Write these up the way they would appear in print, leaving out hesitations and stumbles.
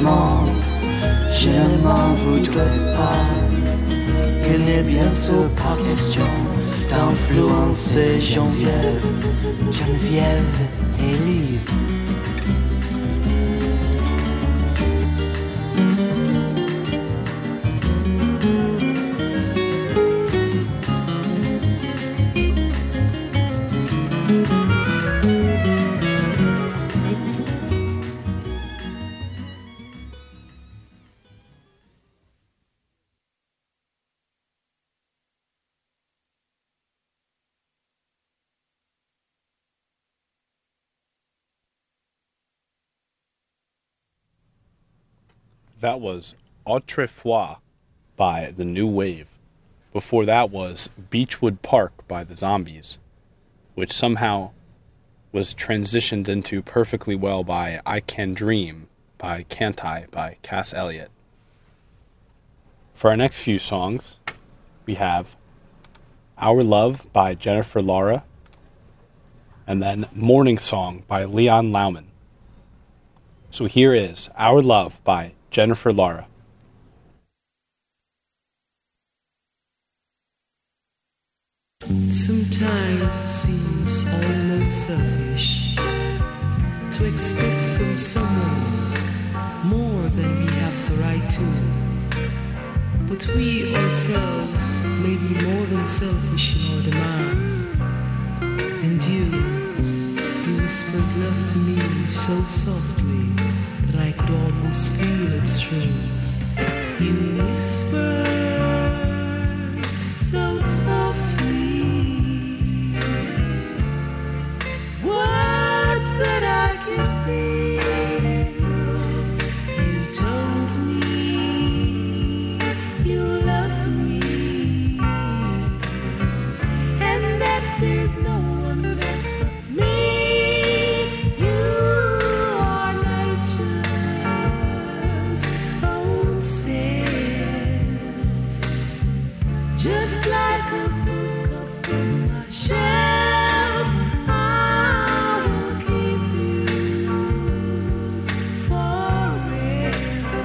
amants, je ne m'en voudrais pas. Il n'est bien sûr pas question d'influencer Geneviève. Geneviève est libre. That was Autrefois by The New Wave. Before that was Beechwood Park by The Zombies, which somehow was transitioned into perfectly well by I Can Dream by Can't I by Cass Elliot. For our next few songs, we have Our Love by Jennifer Lara, and then Morning Song by Leon Lauman. So here is Our Love by Jennifer Lara. Sometimes it seems almost selfish to expect from someone more than we have the right to. But we ourselves may be more than selfish in our demands. And you whispered love to me so softly that I could almost feel its truth. You whispered so softly words that I can feel. You told me you love me, and that there's no one else but me. Just like a book up on my shelf, I will keep you forever.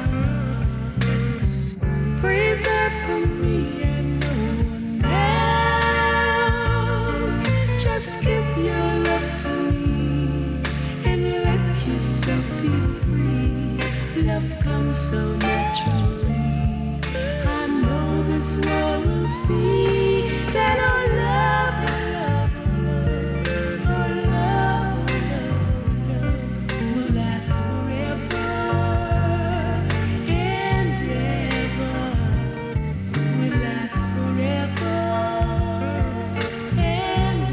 Preserve from me and no one else. Just give your love to me and let yourself feel free. Love comes so naturally. I know this world will see that our love, will last forever and ever. Will last forever and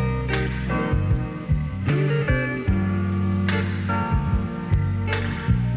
ever.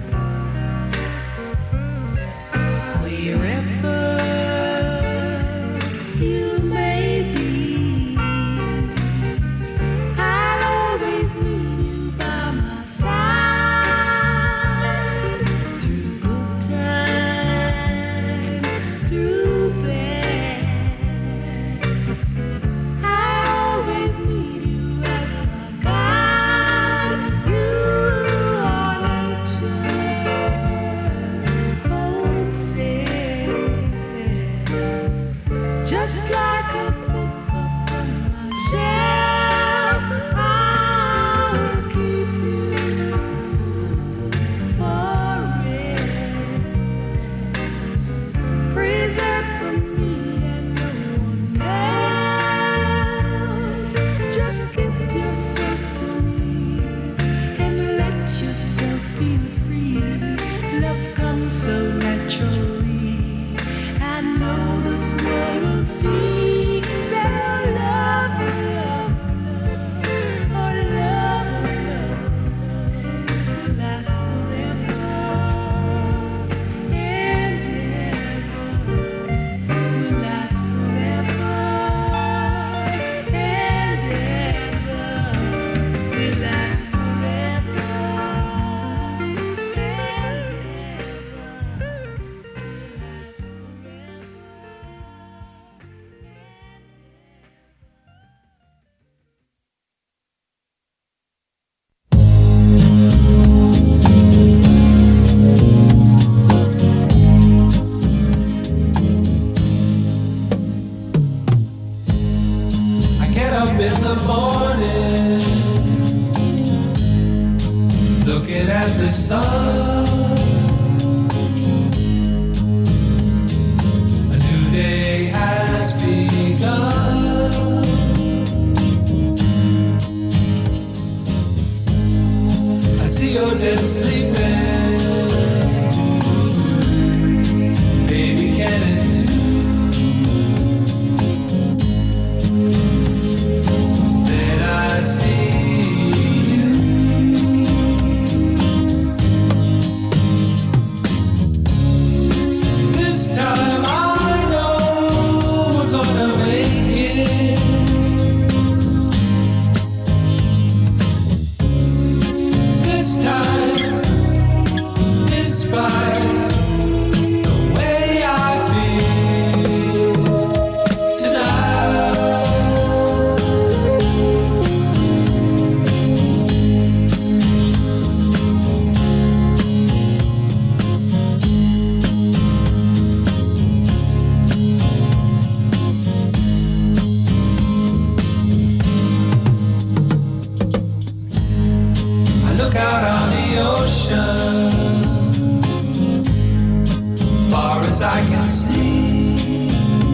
as I can see,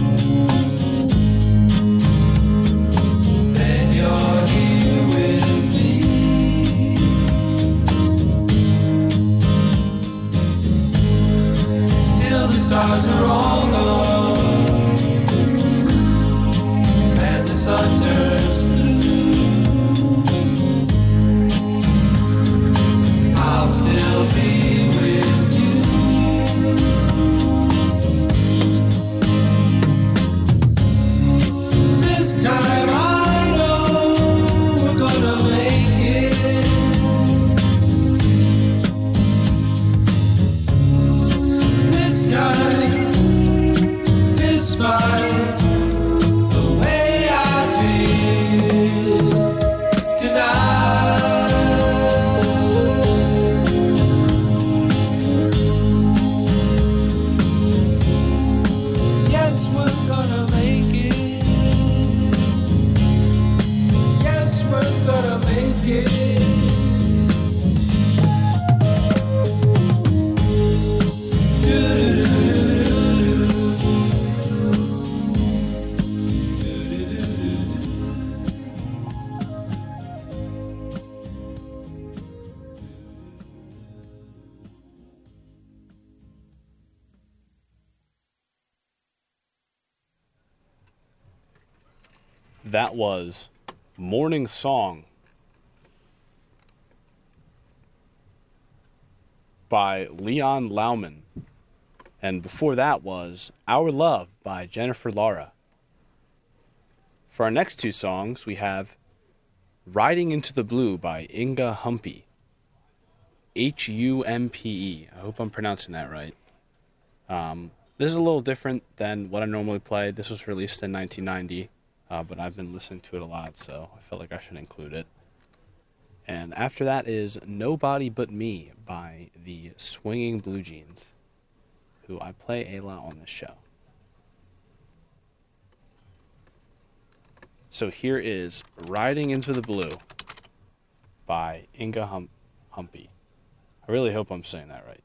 then you're here with me. Till the stars are all gone and the sun turns blue, I'll still be with you. This time I know we're gonna make it. This time, despite the way I feel tonight. Yes, we're gonna make it. Yes, we're gonna make it. That was Morning Song by Leon Lauman. And before that was Our Love by Jennifer Lara. For our next two songs, we have Riding into the Blue by Inga Humpe. Humpe. I hope I'm pronouncing that right. This is a little different than what I normally play. This was released in 1990. But I've been listening to it a lot, so I felt like I should include it. And after that is Nobody But Me by the Swinging Blue Jeans, who I play a lot on this show. So here is Riding into the Blue by Inga Humpe. I really hope I'm saying that right.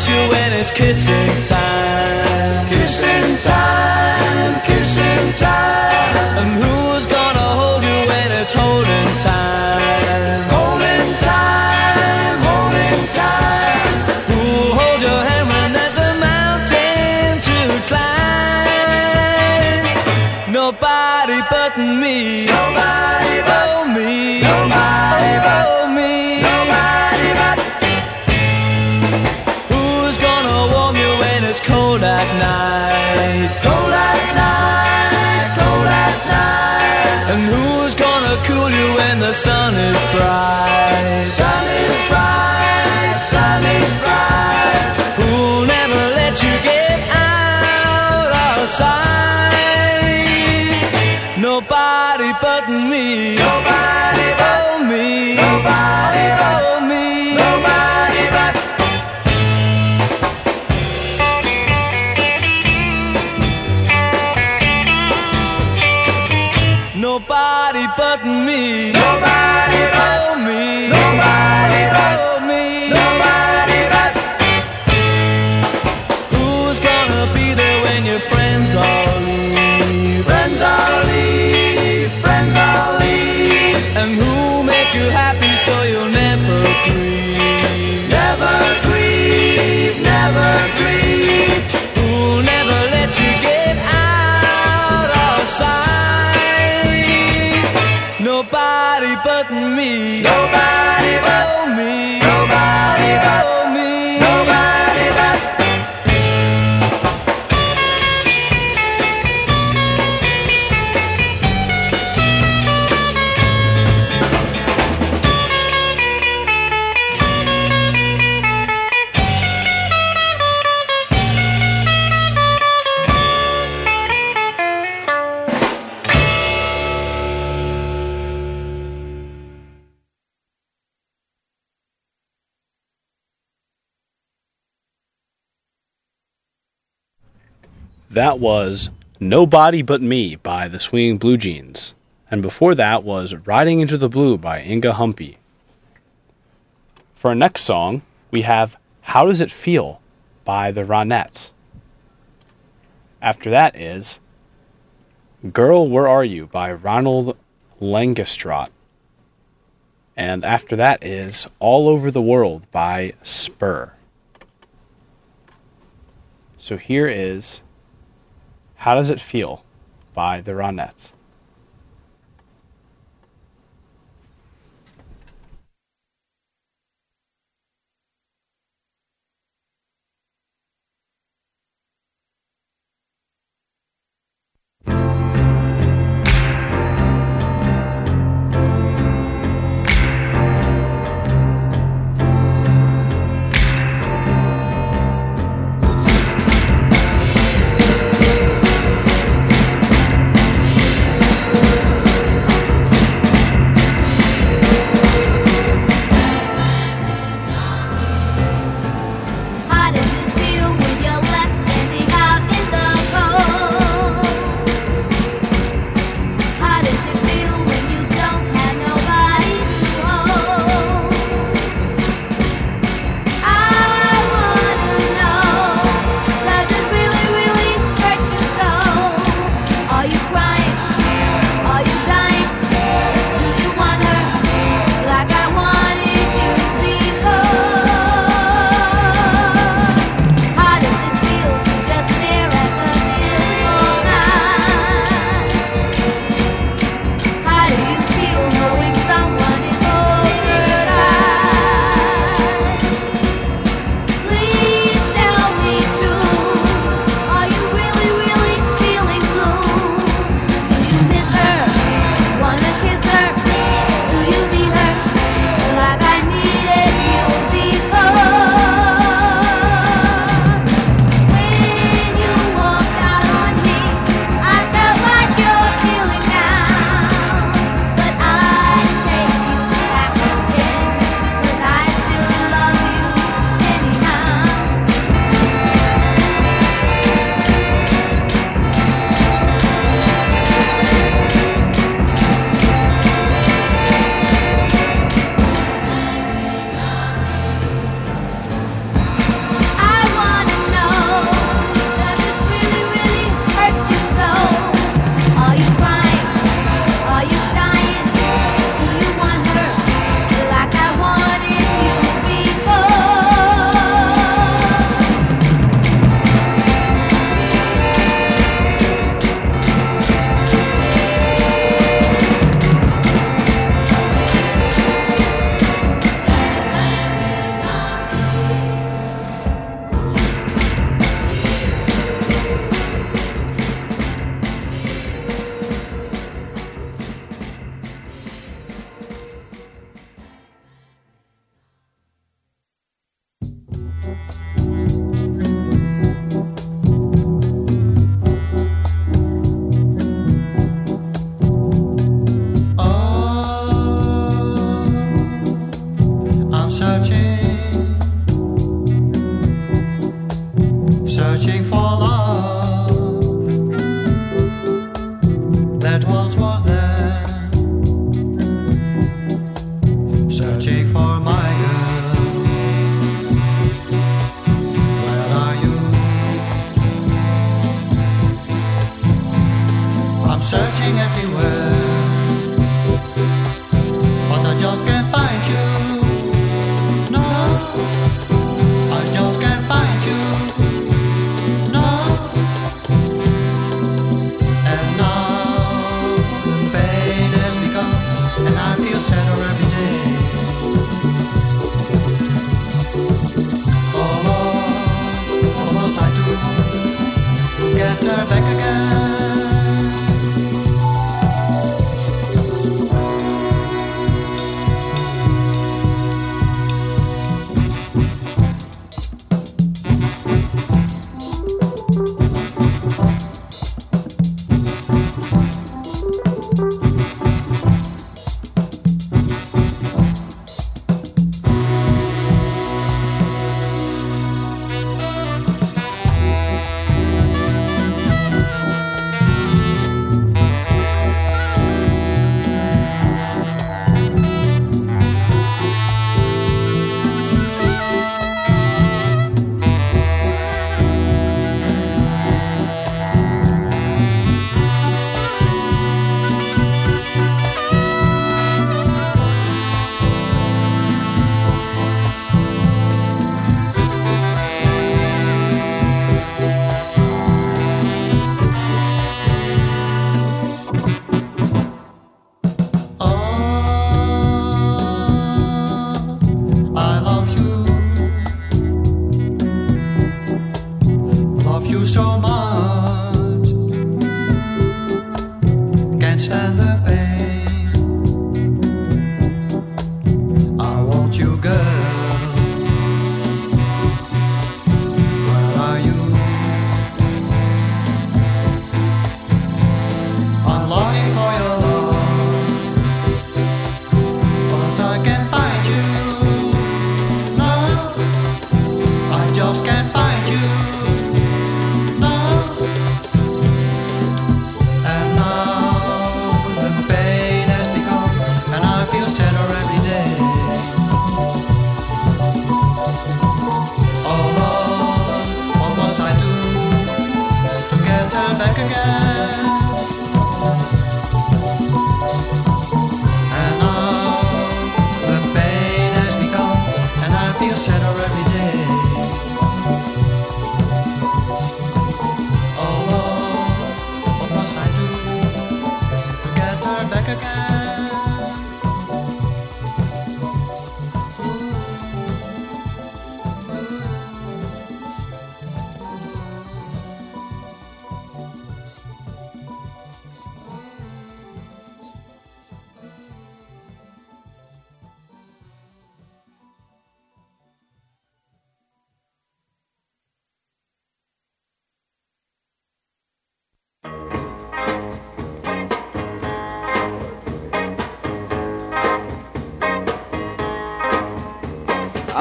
kiss you when it's kissing time? Kissing time, kissing time. And who's gonna hold you when it's holding time? Holding time, holding time. Who'll hold your hand when there's a mountain to climb? Nobody but me. Nobody but me. Nobody but me. Nobody but. Who's gonna warm you when it's cold at night? Cold at night, cold at night. And who's gonna cool you when the sun is bright? Sun is bright, sun is bright. Who'll never let you get out of sight? Nobody but me. Nobody but me. Nobody but me. Nobody but. Nobody but me. Nobody but me. Nobody but me. Nobody but. Who's gonna be there when your friends all leave? Friends all leave. Friends all leave. And who'll make you happy so you'll never grieve? Never grieve. Never grieve. Who'll never let you get out of sight? Nobody but me. Nobody but me. Nobody but me. Nobody but. That was Nobody But Me by the Swinging Blue Jeans. And before that was Riding Into the Blue by Inga Humpy. For our next song, we have How Does It Feel by the Ronettes. After that is Girl, Where Are You by Ronald Langestrot. And after that is All Over the World by Spur. So here is How Does It Feel by the Ronettes.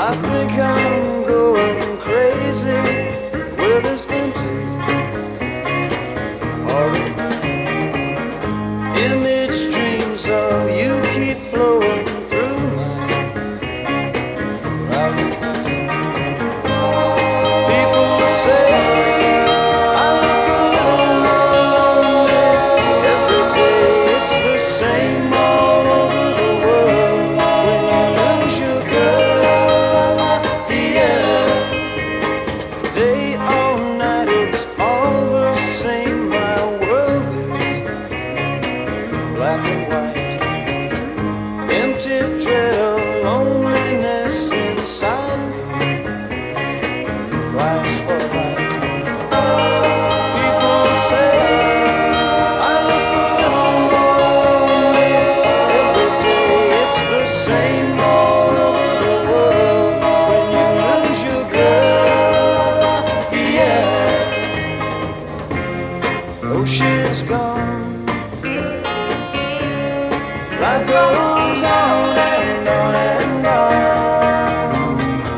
I think I'm going crazy with this empty heart of mine. Image dreams of you keep flowing through my private mind. People say I look a little lonely every day. It's the same all over the world when you lose your girl. Yeah, day or night, it's all the same. My world is black and white, empty dread of loneliness inside me. Rise for light. People say I look a little lonely every day. It's the same all over the world when you lose your girl. Yeah, oh, she's gone. Life goes on and on and on.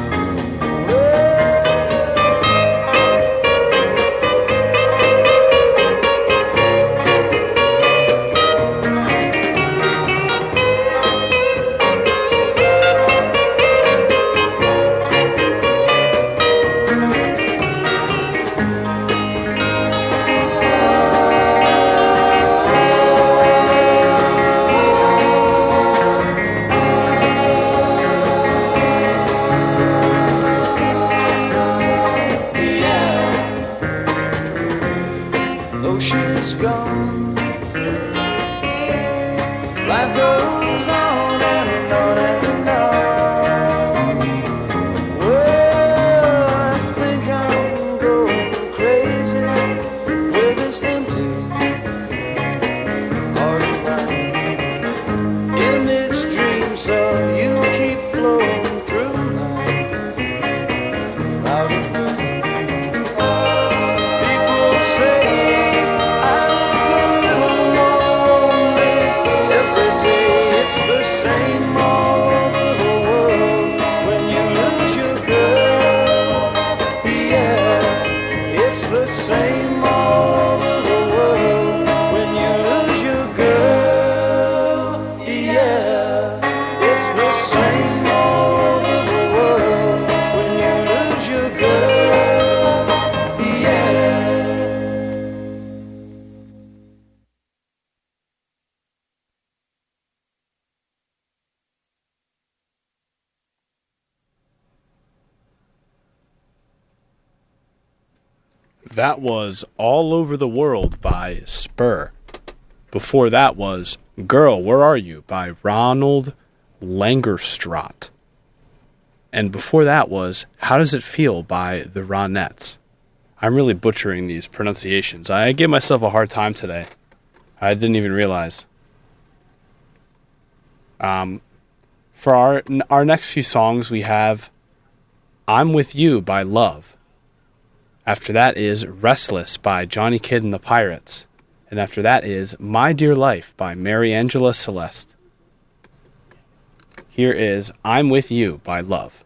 Though she's gone, life goes on and on and on. Well, I think I'm going crazy with this empty heart of mine. Image dreams of you keep flowing through my private mind. People say I look a little lonely every day. It's the same all over the world when you lose your girl. Yeah, it's the same all over the world when you lose your girl. Yeah, it's the same all over the world when you lose your girl. Yeah. That was All Over the World by Spur. Before that was Girl, Where Are You by Ronald Langerstraat. And before that was How Does It Feel by the Ronettes. I'm really butchering these pronunciations. I gave myself a hard time today. I didn't even realize. For our next few songs, we have I'm With You by Love. After that is Restless by Johnny Kidd and the Pirates. And after that is My Dear Life by Mary Angela Celeste. Here is I'm With You by Love.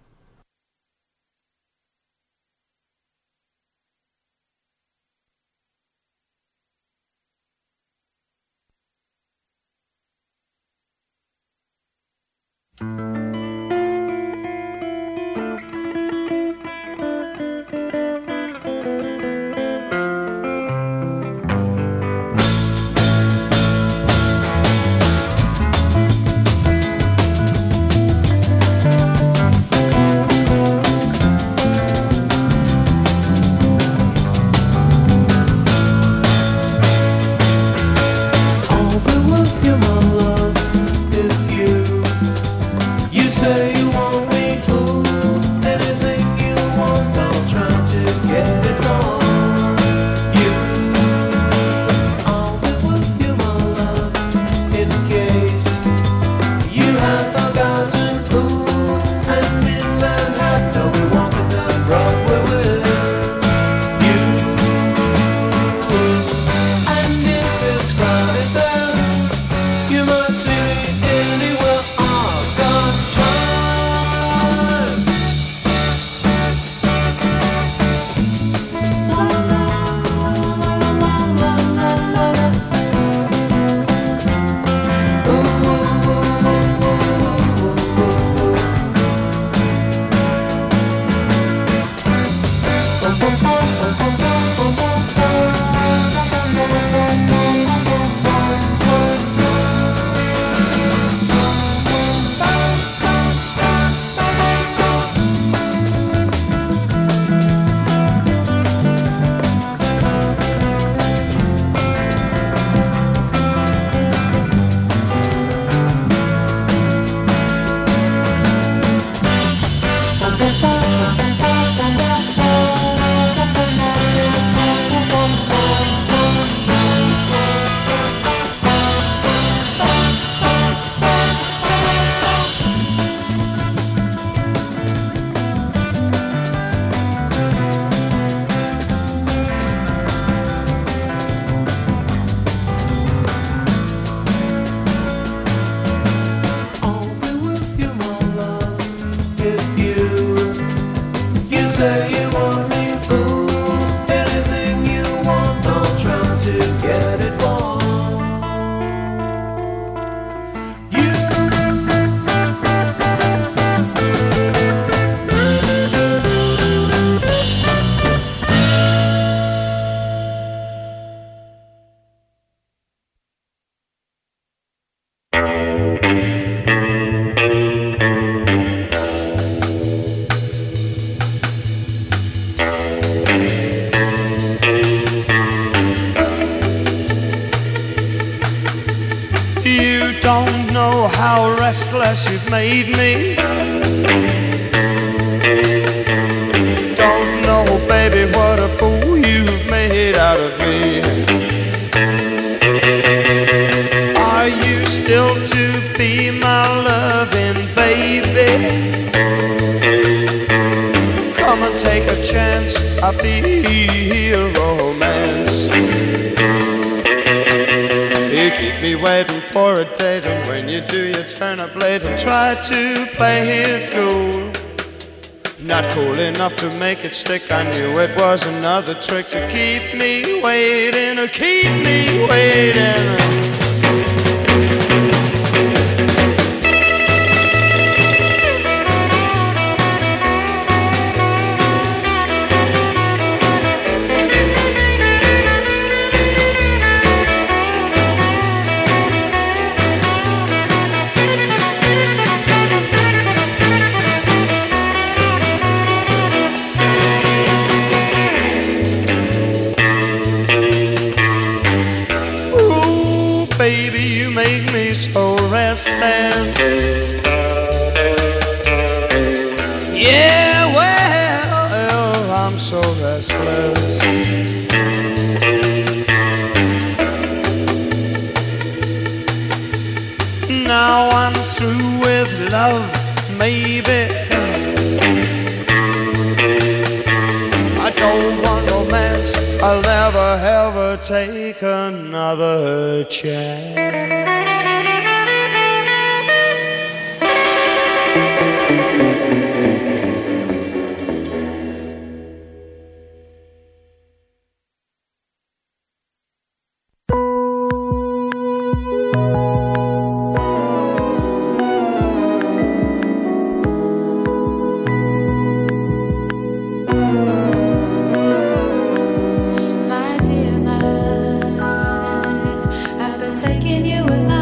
how restless you've made me. Don't know, baby, what a fool you've made out of me. Are you still to be my loving baby? Come and take a chance of the romance. You keep me waiting for a date, and when you do you turn up late and try to play it cool. Not cool enough to make it stick. I knew it was another trick to keep me waiting, to keep me waiting. Baby, you make me so restless. Yeah, well, I'm so restless. Now I'm through with love, maybe. I don't want romance, I'll never ever take another chance. My dear love, I've been taking you alive.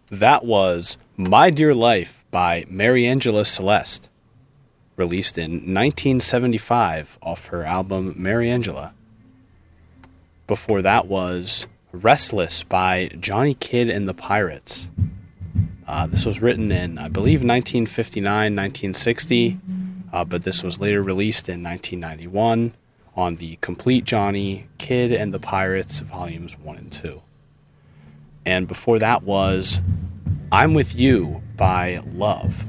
That was My Dear Life by Mariangela Celeste, released in 1975 off her album Mariangela. Before that was Restless by Johnny Kidd and the Pirates. This was written in, I believe, 1959, 1960, but this was later released in 1991 on the Complete Johnny Kidd and the Pirates Volumes 1 and 2. And before that was I'm With You by Love.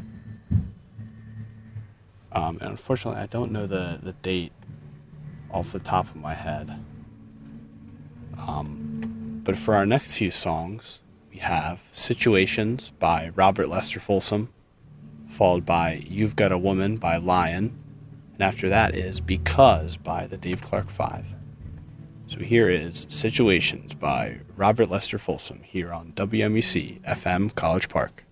And unfortunately, I don't know the date off the top of my head. But for our next few songs, we have Situations by Robert Lester Folsom, followed by You've Got a Woman by Lion, and after that is Because by the Dave Clark 5. So here is Situations by Robert Lester Folsom here on WMEC FM College Park.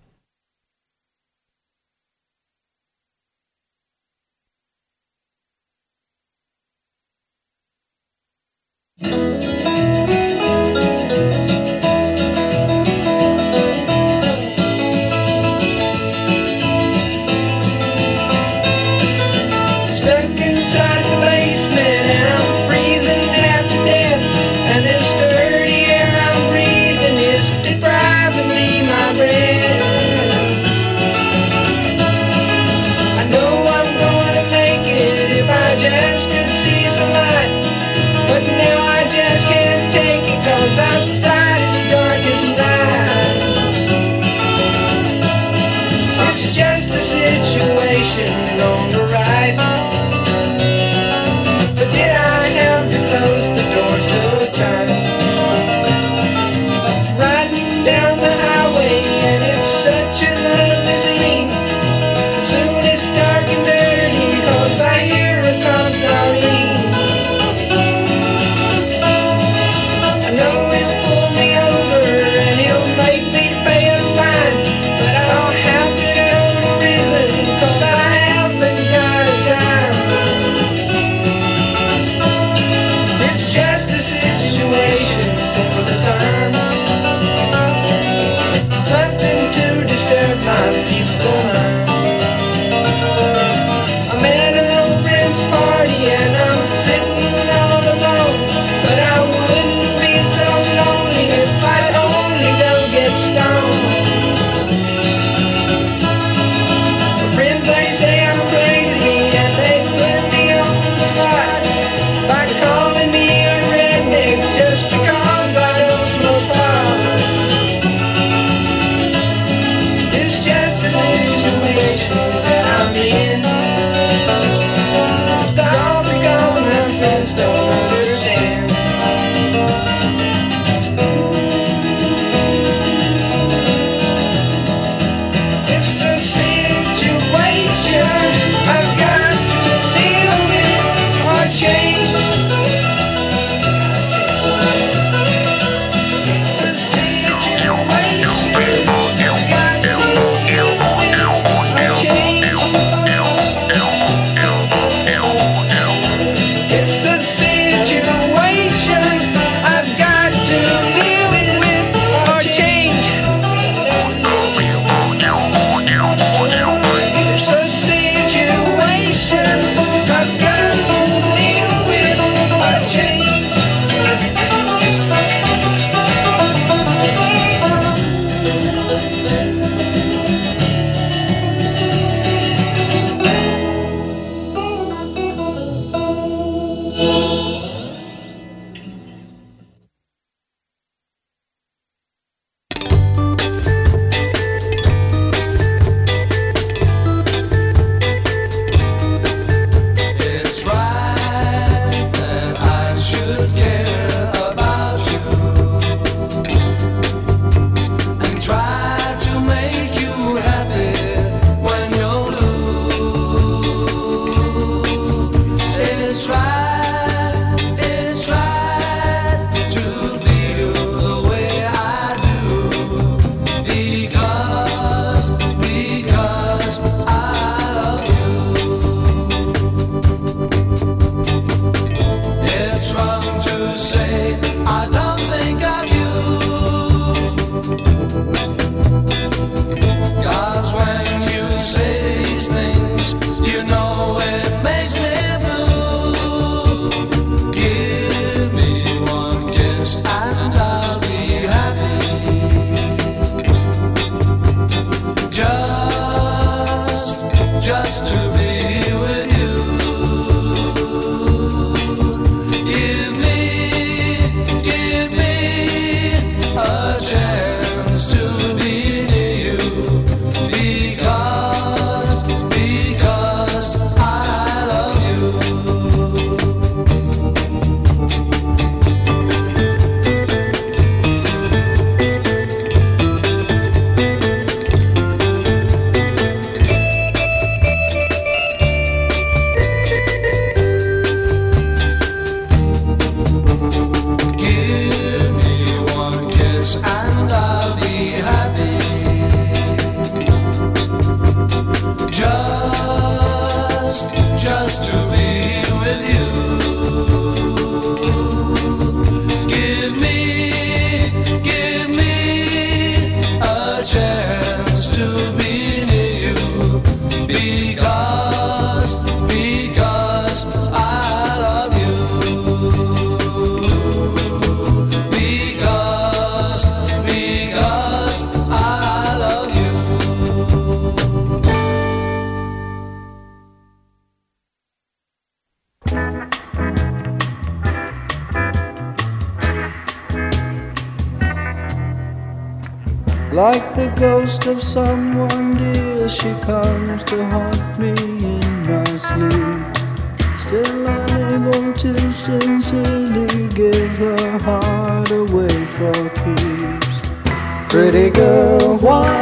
Like the ghost of someone dear, she comes to haunt me in my sleep. Still unable to sincerely give her heart away for keeps. Pretty girl, why?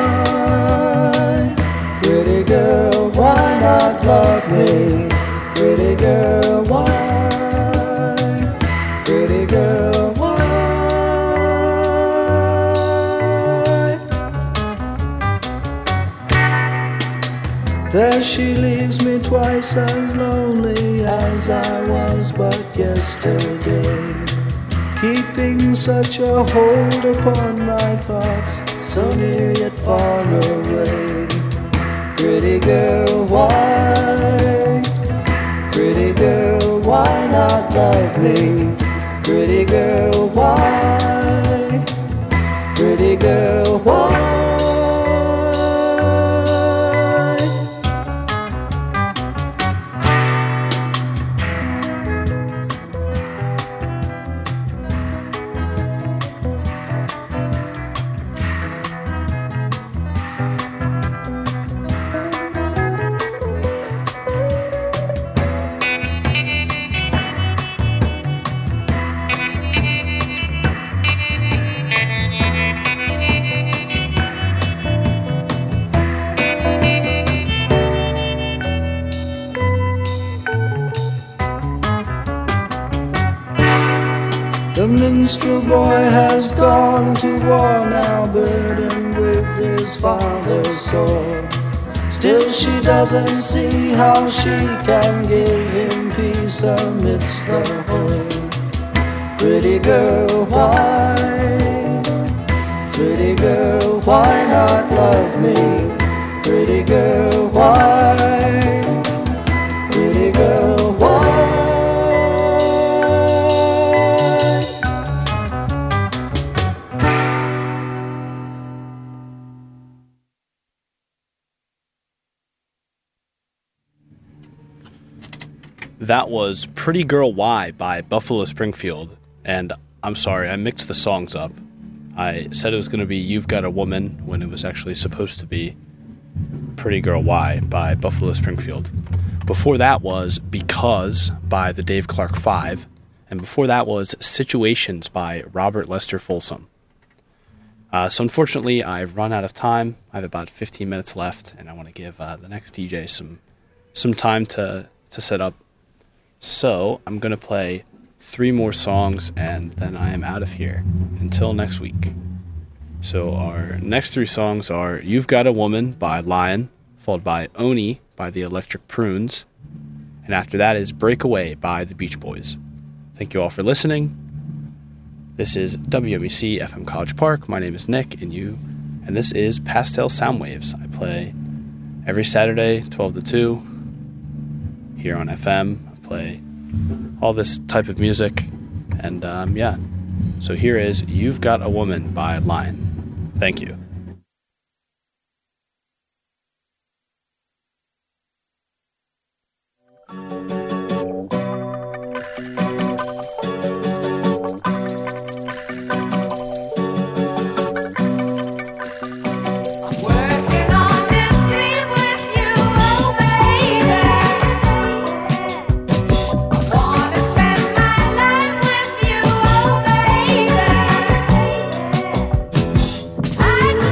Pretty girl, why not love me? Pretty girl, why? Pretty girl, why? There she leaves me twice as lonely as I was but yesterday, keeping such a hold upon my thoughts, so near yet far away. Pretty girl, why? Pretty girl, why not love me? Pretty girl, why? Pretty girl, why? The minstrel boy has gone to war now, burdened with his father's sword. Still she doesn't see how she can give him peace amidst the horde. Pretty girl, why? Pretty girl, why not love me? Pretty girl, why? Pretty girl, why? That was Pretty Girl Why by Buffalo Springfield, and I'm sorry, I mixed the songs up. I said it was going to be You've Got a Woman when it was actually supposed to be Pretty Girl Why by Buffalo Springfield. Before that was Because by the Dave Clark Five, and before that was Situations by Robert Lester Folsom. So unfortunately, I've run out of time. I have about 15 minutes left, and I want to give the next DJ some time to set up. So I'm going to play 3 more songs, and then I am out of here until next week. So our next 3 songs are You've Got a Woman by Lion, followed by Oni by the Electric Prunes, and after that is Breakaway by the Beach Boys. Thank you all for listening. This is WMEC FM College Park. My name is Nick, and this is Pastel Soundwaves. I play every Saturday, 12 to 2, here on FM. Play all this type of music, and yeah, so here is You've Got a Woman by Lion. Thank you. I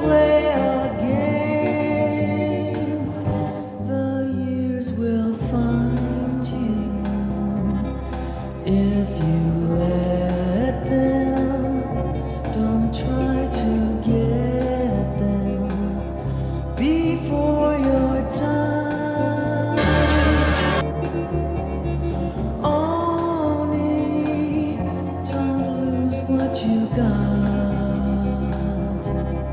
play a game. The years will find you if you let them. Don't try to get them before your time. Only don't lose what you got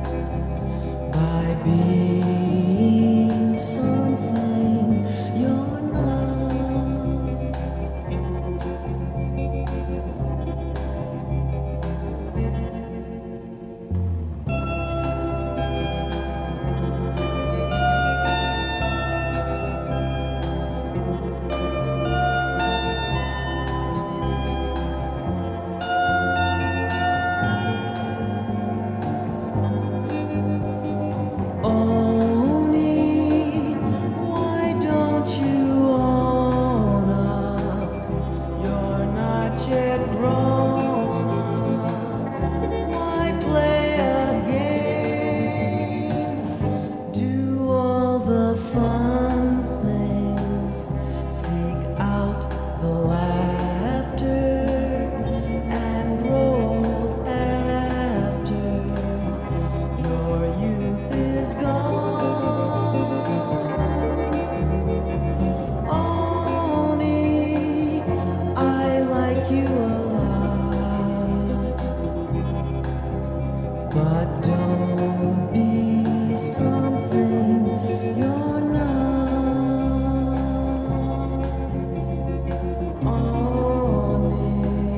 by being something you're not. Only why don't you own up? You're not yet grown up. Why play a game? Do all the fun things. Seek out the laughter and roll after. Your youth is gone. Only I like you a lot, but don't be something you're not. Only.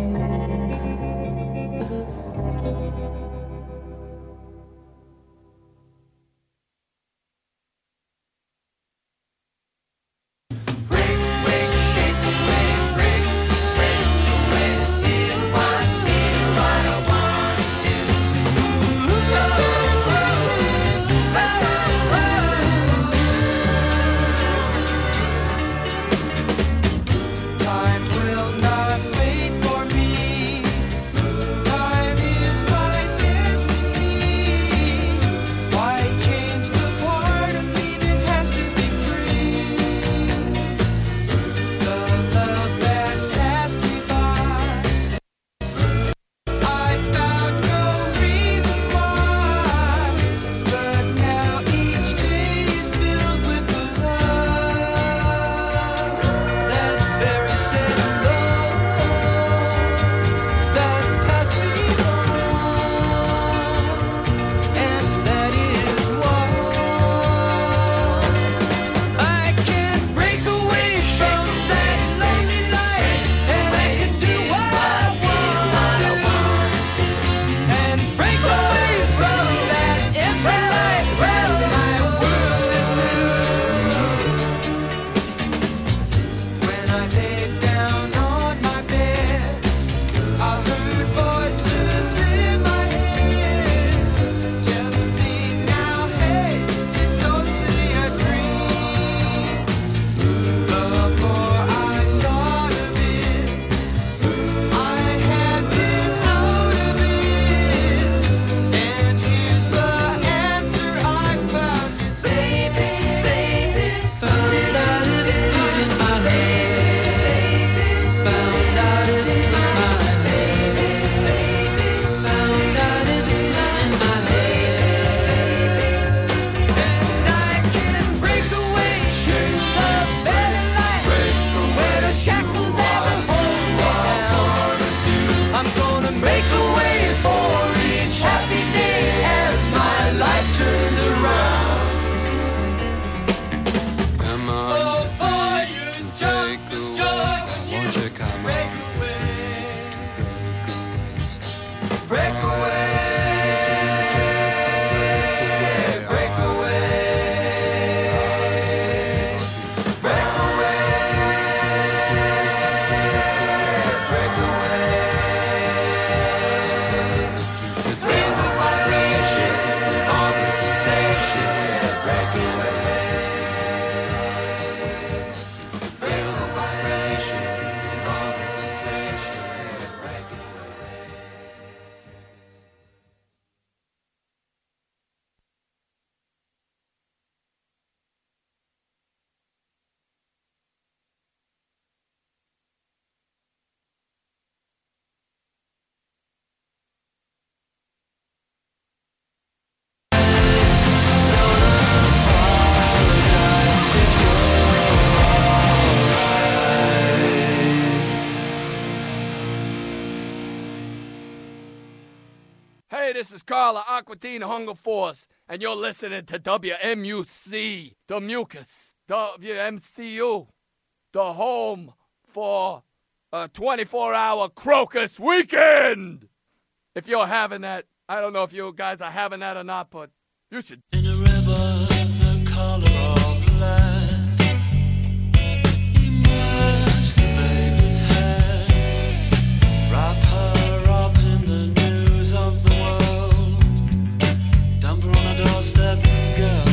Time will not wait for me. Time is my destiny. Why change the part of me that has to be free? The love that passed me by, I found no reason why. But now each day is filled with the love, that very same love that passed me on, and that is why I can't break away from that lonely life, and I can do what I want, and break away from that empty life where my world is new. When I laid down on my bed, I heard voices in my head telling me now, hey, it's only a dream. The more I thought of it, I had been out of it. And here's the answer I found. It's baby, baby, found out it was in my head. Found out it was my head. Found out it was in my head. And I can break away to a better life where the shackles ever hold me down. I'm gonna make a way for each happy day as my life turns around. Come on, Oh, boy, you take jump the away. joy when Won't you you come break on? away. Break away. Break away. Break away. Break away. Feel the vibrations and all the sensations that break away. Feel the vibrations and all the sensations that break away. this is Carla Aquatine Hunger Force, and you're listening to WMUC, the Mucus, WMCU, the home for a 24-hour Crocus weekend. If you're having that, I don't know if you guys are having that or not, but you should. In a river, the color of lead, immerse the baby's head, wrap her up in the news of the world, dump her on a doorstep, girl.